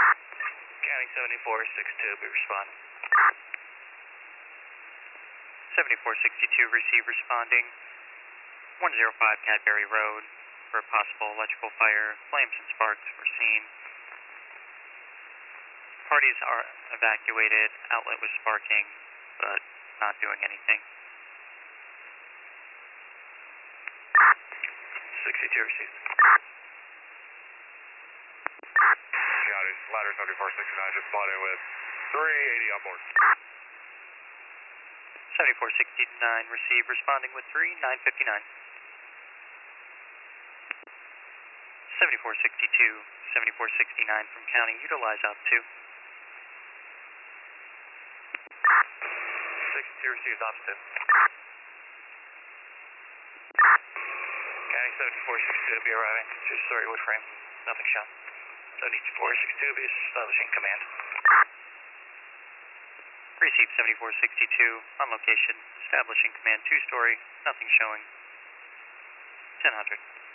County 7462, be responding. 7462, receive responding. 105 Cadbury Road for a possible electrical fire. Flames and sparks were seen. Parties are evacuated. Outlet was sparking, but not doing anything. 62 received. County, ladder 7469, responding with 380 on board. 7469, receive responding with 3959. 7462, 7469 from County, utilize op 2. 62 receives ops 2. County 7462 be arriving. 2-story wood frame. Nothing shown. 7462 be establishing command. Receive 7462, on location, establishing command 2-story, nothing showing. 1000.